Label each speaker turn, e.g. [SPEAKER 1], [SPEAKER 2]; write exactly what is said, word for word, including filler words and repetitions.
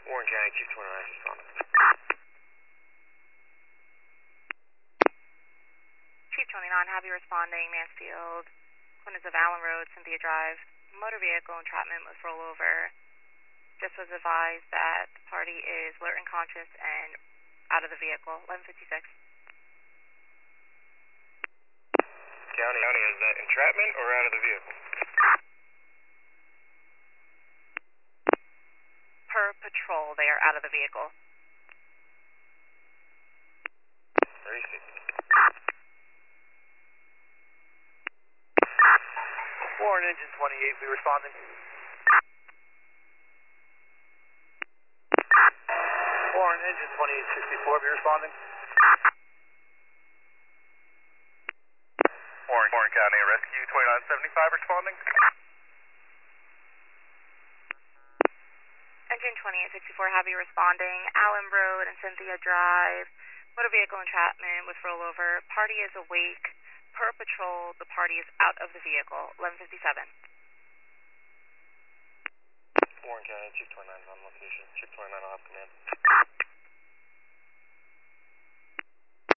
[SPEAKER 1] Warren County, Chief twenty-nine, responding.
[SPEAKER 2] Chief twenty-nine, happy responding, Mansfield, corners of Allen Road, Cynthia Drive. Motor vehicle entrapment with rollover. Just was advised that the party is alert and conscious and out of the vehicle. eleven fifty-six.
[SPEAKER 1] County, County, is that entrapment or out of the vehicle?
[SPEAKER 2] Per patrol, they are out of the vehicle.
[SPEAKER 1] thirty sixty.
[SPEAKER 3] Warren Engine twenty-eight, be responding. Warren Engine twenty-eight sixty-four, be responding.
[SPEAKER 4] Warren, Warren County Rescue twenty-nine seventy-five responding.
[SPEAKER 2] Engine twenty-eight sixty-four, happy responding, Allen Road and Cynthia Drive. Motor vehicle entrapment with rollover. Party is awake. Per patrol, the party is out of the vehicle. eleven fifty-seven.
[SPEAKER 1] Warren County, Chief twenty-nine is on location. Chief twenty-nine will have command.